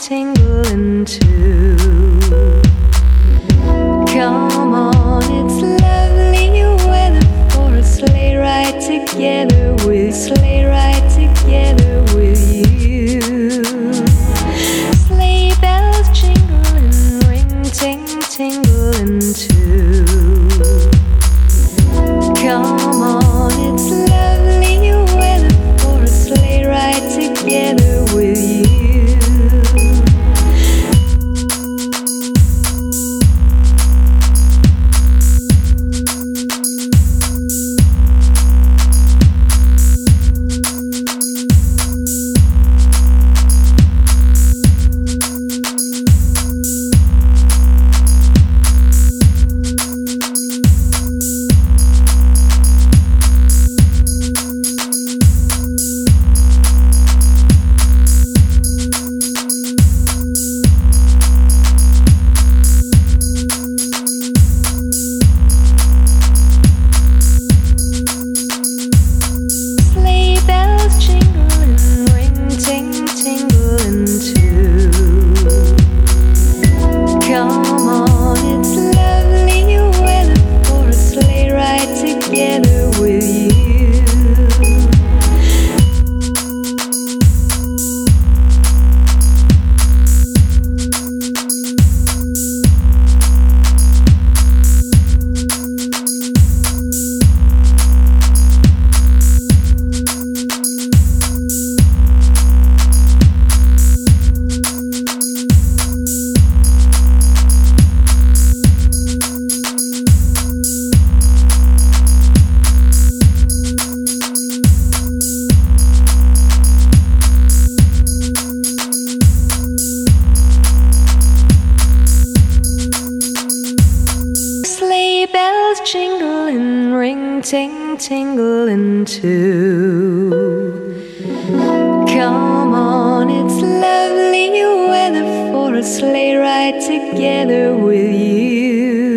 tingling too. Come on, it's lovely weather for a sleigh ride together with you. Sleigh bells jingling, ring ting tingling too. Come on, it's lovely weather for a sleigh ride together with you. Together with you. Sleigh bells jingling, ring ting tingling too. Come on, it's lovely weather for a sleigh ride together with you.